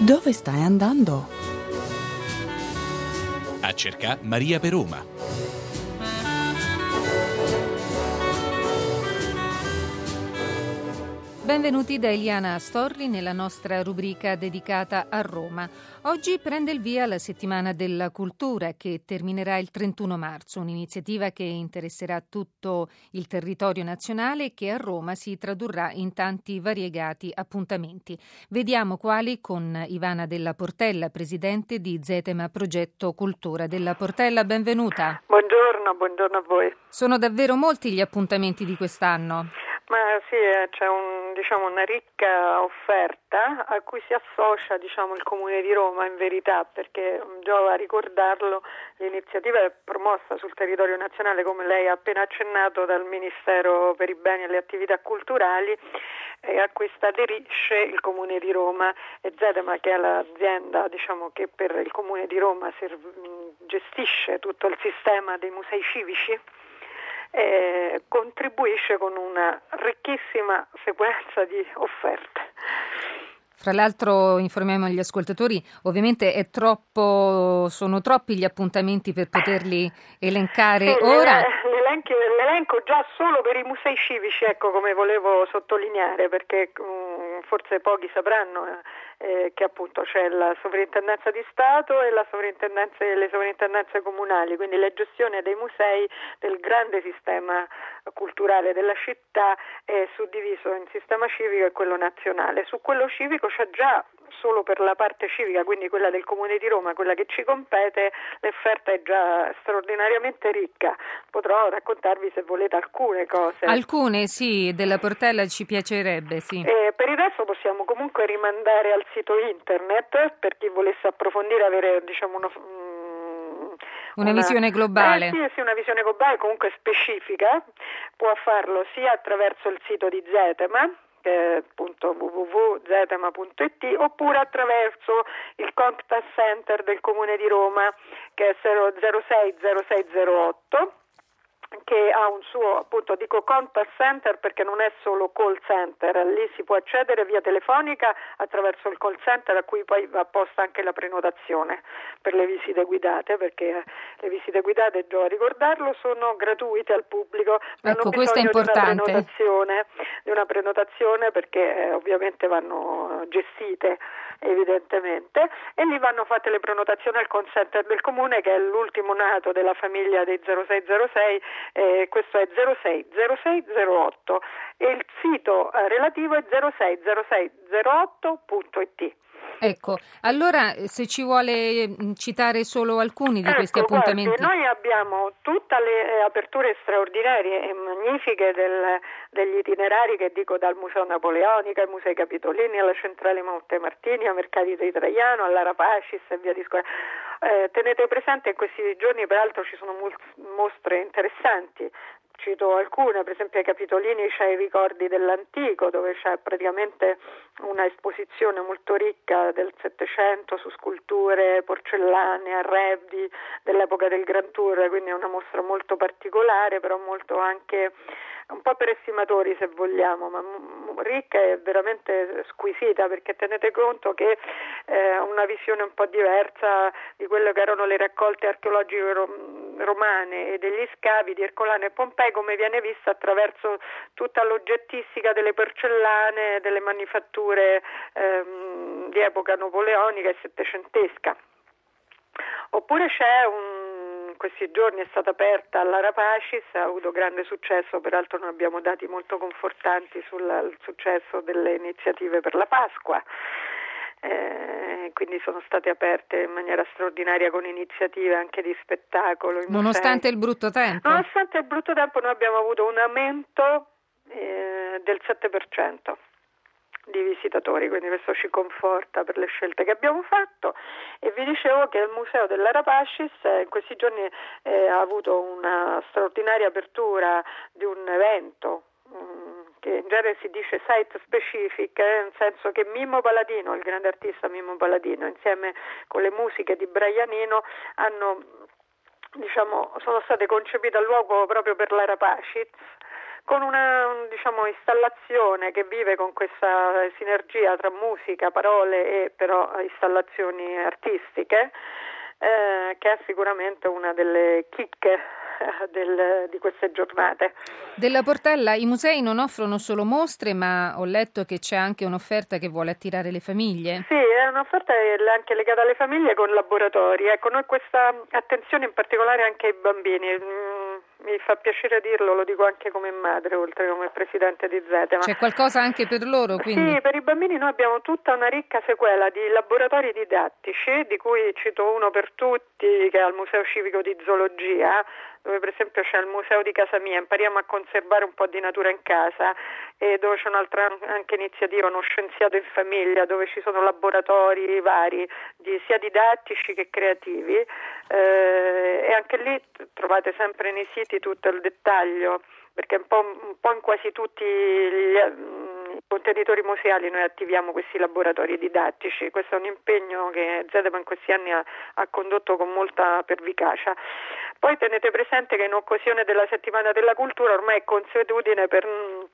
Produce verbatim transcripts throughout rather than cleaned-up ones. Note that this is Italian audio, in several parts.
Dove stai andando? A cercare Maria per Roma. Benvenuti da Eliana Storri nella nostra rubrica dedicata a Roma. Oggi prende il via la settimana della cultura che terminerà il trentuno marzo, un'iniziativa che interesserà tutto il territorio nazionale e che a Roma si tradurrà in tanti variegati appuntamenti. Vediamo quali con Ivana Della Portella, presidente di Zetema Progetto Cultura. Della Portella, benvenuta. Buongiorno, buongiorno a voi. Sono davvero molti gli appuntamenti di quest'anno? Ma sì, c'è un, diciamo, una ricca offerta a cui si associa, diciamo, il Comune di Roma in verità, perché giova ricordarlo, l'iniziativa è promossa sul territorio nazionale, come lei ha appena accennato, dal Ministero per i Beni e le Attività Culturali, e a questa aderisce il Comune di Roma e Zetema, che è l'azienda, diciamo, che per il Comune di Roma serv- gestisce tutto il sistema dei musei civici. Eh, contribuisce con una ricchissima sequenza di offerte. Fra l'altro informiamo gli ascoltatori, ovviamente è troppo, sono troppi gli appuntamenti per poterli elencare sì, ora. L'elenco, l'elenco già solo per i musei civici, ecco, come volevo sottolineare, perché um, forse pochi sapranno eh, che appunto c'è la sovrintendenza di Stato e la sovrintendenza, le sovrintendenze comunali, quindi la gestione dei musei del grande sistema culturale della città è suddiviso in sistema civico e quello nazionale. Su quello civico c'è già, solo per la parte civica, quindi quella del Comune di Roma, quella che ci compete, l'offerta è già straordinariamente ricca. Potrò raccontarvi, se volete, alcune cose. Alcune, sì, Della Portella ci piacerebbe, sì. Eh, per il resto possiamo comunque rimandare al sito internet per chi volesse approfondire, avere, diciamo, uno, mm, una, una visione globale. Eh, sì, sì, una visione globale comunque specifica. Può farlo sia attraverso il sito di Zetema, appunto w w w punto zetema punto i t, oppure attraverso il contact center del Comune di Roma, che è zero sei zero sei zero otto, che ha un suo, appunto dico contact center perché non è solo call center, lì si può accedere via telefonica attraverso il call center, a cui poi va apposta anche la prenotazione per le visite guidate, perché le visite guidate, giova ricordarlo, sono gratuite al pubblico, ma ecco, hanno questo è bisogno di una importante. prenotazione, di una prenotazione perché eh, ovviamente vanno gestite evidentemente, e lì vanno fatte le prenotazioni al call center del Comune, che è l'ultimo nato della famiglia dei zero sei zero sei. Eh, questo è zero sei zero sei zero otto e il sito eh, relativo è zero sei zero sei zero otto punto i t. Ecco, allora se ci vuole citare solo alcuni di ecco, questi appuntamenti. Guardi, noi abbiamo tutte le aperture straordinarie e magnifiche del, degli itinerari, che dico dal Museo Napoleonico ai Musei Capitolini, alla Centrale Montemartini, ai Mercati di Traiano, all'Ara Pacis e via discorrendo. Eh, tenete presente, in questi giorni peraltro ci sono mol- mostre interessanti. Cito alcune, per esempio ai Capitolini c'è i ricordi dell'antico, dove c'è praticamente una esposizione molto ricca del Settecento su sculture porcellane, arredi dell'epoca del Grand Tour, quindi è una mostra molto particolare, però molto anche un po' per estimatori, se vogliamo, ma ricca e veramente squisita, perché tenete conto che eh, una visione un po' diversa di quello che erano le raccolte archeologiche rom- romane e degli scavi di Ercolano e Pompei, come viene vista attraverso tutta l'oggettistica delle porcellane, delle manifatture ehm, di epoca napoleonica e settecentesca. Oppure c'è un questi giorni è stata aperta all'Ara Pacis, ha avuto grande successo, peraltro noi abbiamo dati molto confortanti sul successo delle iniziative per la Pasqua, eh, quindi sono state aperte in maniera straordinaria con iniziative anche di spettacolo. Nonostante il brutto tempo? Nonostante il brutto tempo noi abbiamo avuto un aumento eh, del sette per cento. Di visitatori, quindi questo ci conforta per le scelte che abbiamo fatto. E vi dicevo che il Museo dell'Ara Pacis in questi giorni eh, ha avuto una straordinaria apertura di un evento mh, che in genere si dice site specific, eh, nel senso che Mimmo Paladino, il grande artista Mimmo Paladino, insieme con le musiche di Braianino, hanno, diciamo, sono state concepite a luogo proprio per l'Ara Pacis, con una diciamo installazione che vive con questa sinergia tra musica, parole e però installazioni artistiche, eh, che è sicuramente una delle chicche Del, di queste giornate. Della Portella i musei non offrono solo mostre, ma ho letto che c'è anche un'offerta che vuole attirare le famiglie. Sì, è un'offerta anche legata alle famiglie con laboratori. Ecco, noi questa attenzione in particolare anche ai bambini. Mm, mi fa piacere dirlo, lo dico anche come madre, oltre che come presidente di Zetema. C'è qualcosa anche per loro, quindi? Sì, per i bambini noi abbiamo tutta una ricca sequela di laboratori didattici, di cui cito uno per tutti, che è al Museo Civico di Zoologia, dove per esempio c'è il museo di casa mia, impariamo a conservare un po' di natura in casa, e dove c'è un'altra anche iniziativa, uno scienziato in famiglia, dove ci sono laboratori vari, di, sia didattici che creativi, eh, e anche lì trovate sempre nei siti tutto il dettaglio, perché un po', un po' in quasi tutti gli i contenitori museali noi attiviamo questi laboratori didattici. Questo è un impegno che Zetema in questi anni ha, ha condotto con molta pervicacia. Poi tenete presente che in occasione della Settimana della Cultura ormai è consuetudine per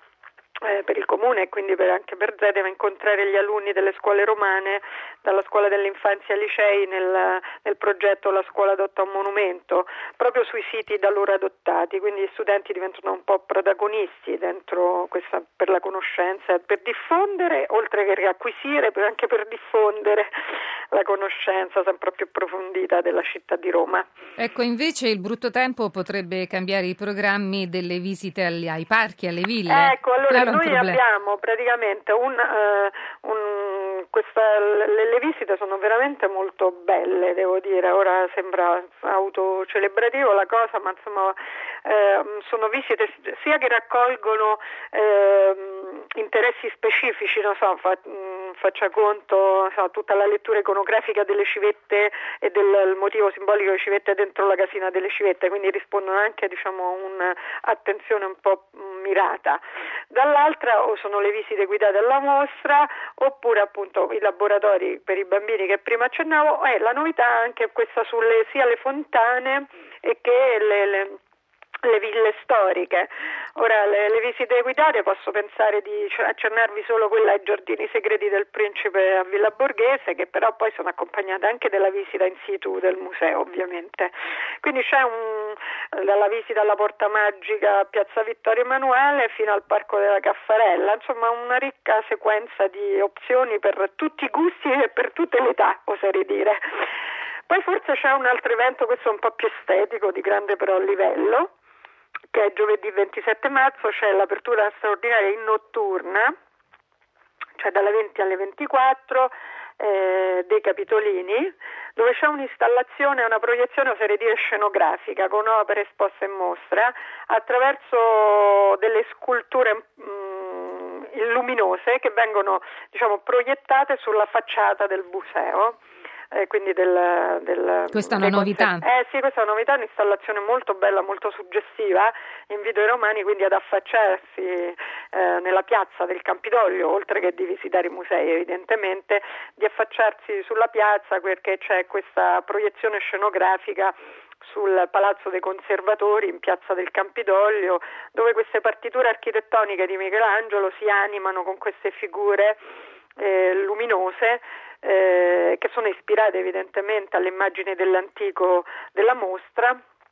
Eh, per il comune e quindi per, anche per Zetema incontrare gli alunni delle scuole romane, dalla scuola dell'infanzia ai licei, nel, nel progetto La scuola adotta un monumento, proprio sui siti da loro adottati, quindi gli studenti diventano un po' protagonisti dentro questa, per la conoscenza, per diffondere, oltre che acquisire, per anche per diffondere la conoscenza sempre più approfondita della città di Roma. Ecco, invece il brutto tempo potrebbe cambiare i programmi delle visite agli, ai parchi, alle ville. Ecco, allora noi abbiamo praticamente un, uh, un questa, le, le visite sono veramente molto belle, devo dire. Ora sembra autocelebrativo la cosa, ma insomma eh, sono visite sia che raccolgono eh, interessi specifici, non so, fa, mh, faccia conto, so, tutta la lettura iconografica delle civette e del motivo simbolico delle civette dentro la casina delle civette, quindi rispondono anche, diciamo, a un'attenzione un po' mirata. Dall'altra o sono le visite guidate alla mostra, oppure appunto i laboratori per i bambini che prima accennavo, e la novità anche questa sulle sia le fontane e che le, le le ville storiche. Ora le, le visite guidate posso pensare di accennarvi solo quella ai giardini segreti del principe a Villa Borghese, che però poi sono accompagnate anche della visita in situ del museo, ovviamente. Quindi c'è un, dalla visita alla Porta Magica a Piazza Vittorio Emanuele fino al Parco della Caffarella, insomma una ricca sequenza di opzioni per tutti i gusti e per tutte le età, oserei dire. Poi forse c'è un altro evento, questo è un po' più estetico, di grande però livello, che è giovedì ventisette marzo, c'è l'apertura straordinaria in notturna, cioè dalle venti alle ventiquattro, eh, dei Capitolini, dove c'è un'installazione, una proiezione, oserei dire, scenografica, con opere esposte in mostra, attraverso delle sculture mh, luminose che vengono, diciamo, proiettate sulla facciata del museo. Eh, quindi del, del questa è una novità. Eh sì, questa è una novità, un'installazione molto bella, molto suggestiva. Invito i romani quindi ad affacciarsi eh, nella piazza del Campidoglio, oltre che di visitare i musei evidentemente, di affacciarsi sulla piazza, perché c'è questa proiezione scenografica sul Palazzo dei Conservatori in piazza del Campidoglio, dove queste partiture architettoniche di Michelangelo si animano con queste figure eh, luminose, Eh, che sono ispirate evidentemente alle immagini dell'antico della mostra,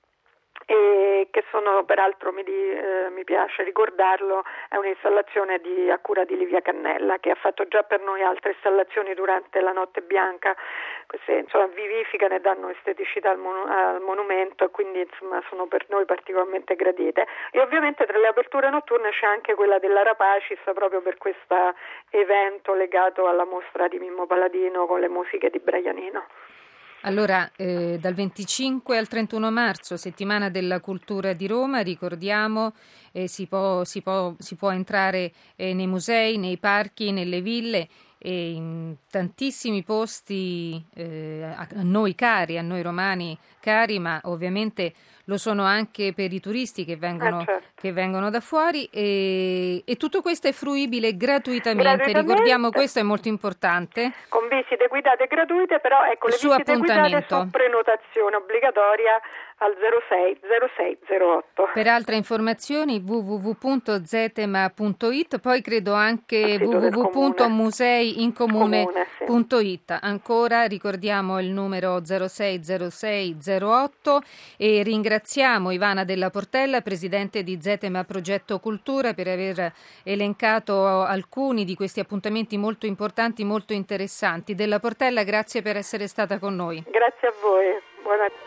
e che sono, peraltro mi, di, eh, mi piace ricordarlo, è un'installazione di, a cura di Livia Cannella, che ha fatto già per noi altre installazioni durante la Notte Bianca. Queste insomma vivificano e danno esteticità al, monu- al monumento, e quindi insomma sono per noi particolarmente gradite. E ovviamente tra le aperture notturne c'è anche quella della Rapacis, proprio per questo evento legato alla mostra di Mimmo Paladino con le musiche di Braianino. Allora, eh, dal venticinque al trentuno marzo, settimana della cultura di Roma, ricordiamo, eh, si può, si può, si può entrare eh, nei musei, nei parchi, nelle ville, e in tantissimi posti eh, a noi cari, a noi romani cari, ma ovviamente lo sono anche per i turisti che vengono, ah, certo. che vengono da fuori, e, e tutto questo è fruibile gratuitamente. gratuitamente. Ricordiamo, questo è molto importante. Con visite guidate gratuite, però ecco, le Su visite guidate su appuntamento. prenotazione obbligatoria al zero sei zero sei zero otto. Per altre informazioni w w w punto zetema punto it, poi credo anche w w w punto museiincomune punto it. Sì. Ancora ricordiamo il numero zero sei zero sei zero otto e ringraziamo Ivana Della Portella, presidente di Zetema Progetto Cultura, per aver elencato alcuni di questi appuntamenti molto importanti, molto interessanti. Della Portella, grazie per essere stata con noi. Grazie a voi. Buona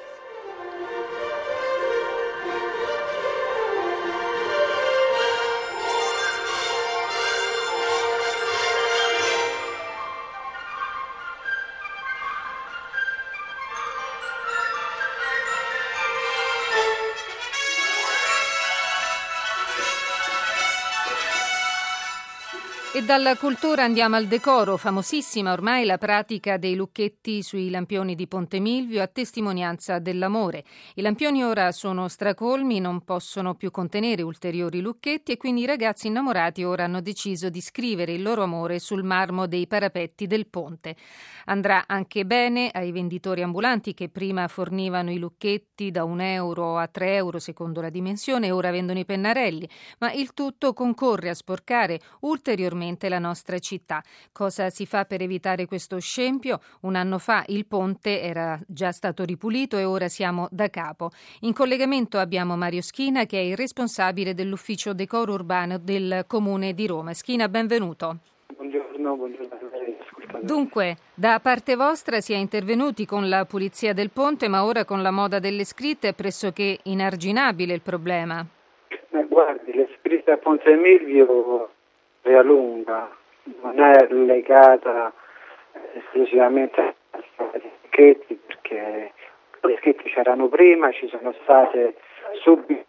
E dalla cultura andiamo al decoro, famosissima ormai la pratica dei lucchetti sui lampioni di Ponte Milvio a testimonianza dell'amore. I lampioni ora sono stracolmi, non possono più contenere ulteriori lucchetti e quindi i ragazzi innamorati ora hanno deciso di scrivere il loro amore sul marmo dei parapetti del ponte. Andrà anche bene ai venditori ambulanti che prima fornivano i lucchetti da un euro a tre euro secondo la dimensione e ora vendono i pennarelli, ma il tutto concorre a sporcare ulteriormente la nostra città. Cosa si fa per evitare questo scempio? Un anno fa il ponte era già stato ripulito e ora siamo da capo. In collegamento abbiamo Mario Schina, che è il responsabile dell'ufficio decoro urbano del Comune di Roma. Schina, benvenuto. Buongiorno, buongiorno a lei. Dunque, da parte vostra si è intervenuti con la pulizia del ponte, ma ora con la moda delle scritte è pressoché inarginabile il problema. Eh, guardi, le scritte a Ponte Milvio è lunga, non è legata esclusivamente ai lucchetti, perché le scritte c'erano prima, ci sono state subito,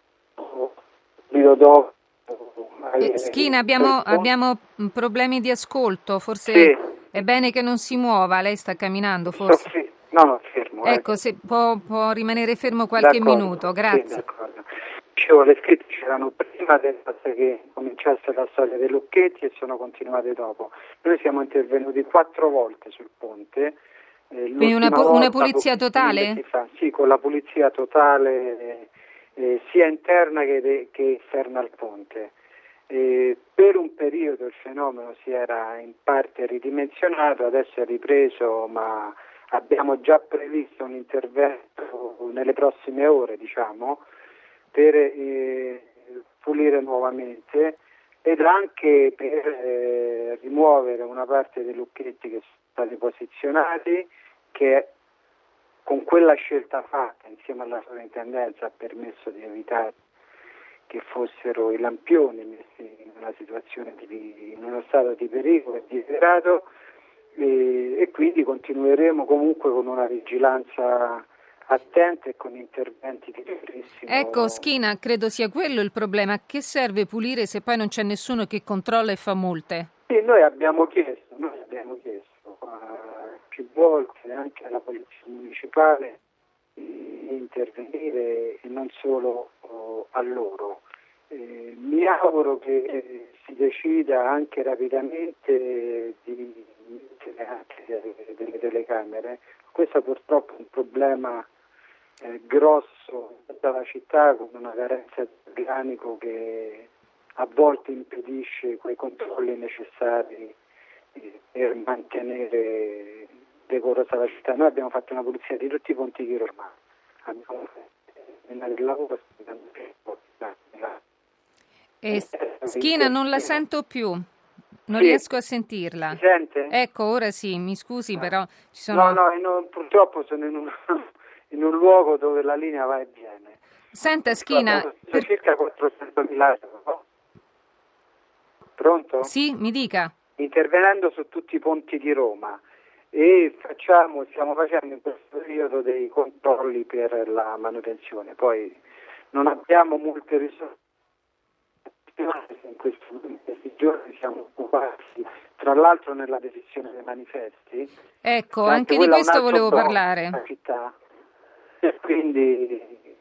subito dopo. Eh, Schina, abbiamo, abbiamo problemi di ascolto, forse sì. È bene che non si muova, lei sta camminando forse? Sì. No, no, fermo. Ecco, eh. se può, può rimanere fermo qualche d'accordo, minuto, grazie. Sì, d'accordo. Dicevo, le scritte c'erano prima che cominciasse la storia dei lucchetti e sono continuate dopo. Noi siamo intervenuti quattro volte sul ponte. Eh, Quindi una, pu- una pulizia totale? Fa, sì, con la pulizia totale eh, eh, sia interna che, de- che esterna al ponte. Eh, per un periodo il fenomeno si era in parte ridimensionato, adesso è ripreso, ma abbiamo già previsto un intervento nelle prossime ore, diciamo, per eh, pulire nuovamente ed anche per eh, rimuovere una parte dei lucchetti che sono stati posizionati, che con quella scelta fatta insieme alla sovrintendenza ha permesso di evitare che fossero i lampioni messi in una situazione di, in uno stato di pericolo e di degrado, e, e quindi continueremo comunque con una vigilanza attenta e con interventi di ripristino. Ecco, Schina, credo sia quello il problema. A che serve pulire se poi non c'è nessuno che controlla e fa multe? Sì, noi abbiamo chiesto, noi abbiamo chiesto uh, più volte anche alla Polizia Municipale di intervenire e non solo uh, a loro. Eh, mi auguro che eh, si decida anche rapidamente di mettere anche delle telecamere. Questo purtroppo è un problema eh, grosso della città, con una carenza di organico che a volte impedisce quei controlli necessari eh, per mantenere decorosa la città. Noi abbiamo fatto una pulizia di tutti i ponti di Roma. Abbiamo fatto il lavoro aspettando che E Schina, non la sento più, non sì. riesco a sentirla. Mi sente? Ecco, ora sì, mi scusi, no. Però ci sono... No, no, non, purtroppo sono in un, in un luogo dove la linea va e viene. Senta, Schina... Sono per... circa quattrocentomila euro. Pronto? Sì, mi dica. Intervenendo su tutti i ponti di Roma e facciamo, stiamo facendo in questo periodo dei controlli per la manutenzione. Poi non abbiamo molte risorse. In questi, in questi giorni siamo occupati, tra l'altro, nella decisione dei manifesti. Ecco, anche, anche di questo volevo parlare. La città. E quindi...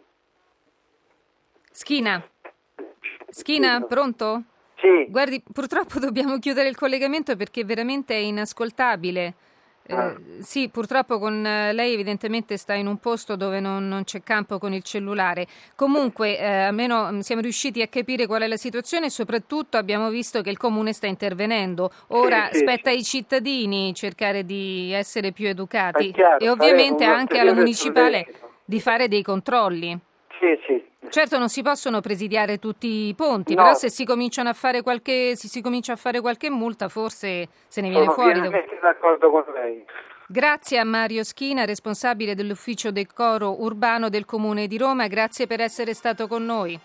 Schina? Schina, pronto? Sì. Guardi, purtroppo dobbiamo chiudere il collegamento perché veramente è inascoltabile. Eh, sì, purtroppo con lei evidentemente sta in un posto dove non, non c'è campo con il cellulare. Comunque, eh, almeno siamo riusciti a capire qual è la situazione e soprattutto abbiamo visto che il Comune sta intervenendo. Ora sì, sì, spetta sì. ai cittadini cercare di essere più educati chiaro, e ovviamente faremo un anche alla ulteriore municipale sollecito. di fare dei controlli. Sì, sì. Certo non si possono presidiare tutti i ponti, No. però se si cominciano a fare qualche, se si comincia a fare qualche multa forse se ne viene Sono fuori. pienamente d'accordo con lei. Grazie a Mario Schina, responsabile dell'ufficio decoro urbano del Comune di Roma, grazie per essere stato con noi.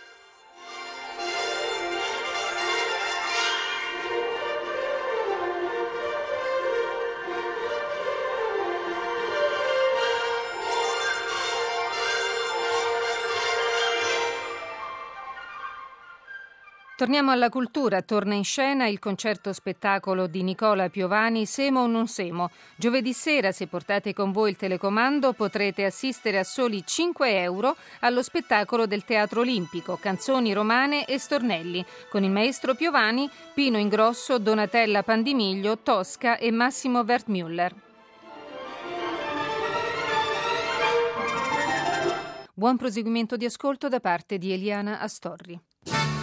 Torniamo alla cultura, torna in scena il concerto spettacolo di Nicola Piovani Semo o non semo. Giovedì sera, se portate con voi il telecomando, potrete assistere a soli cinque euro allo spettacolo del Teatro Olimpico, Canzoni romane e stornelli, con il maestro Piovani, Pino Ingrosso, Donatella Pandimiglio, Tosca e Massimo Wertmüller. Buon proseguimento di ascolto da parte di Eliana Astorri.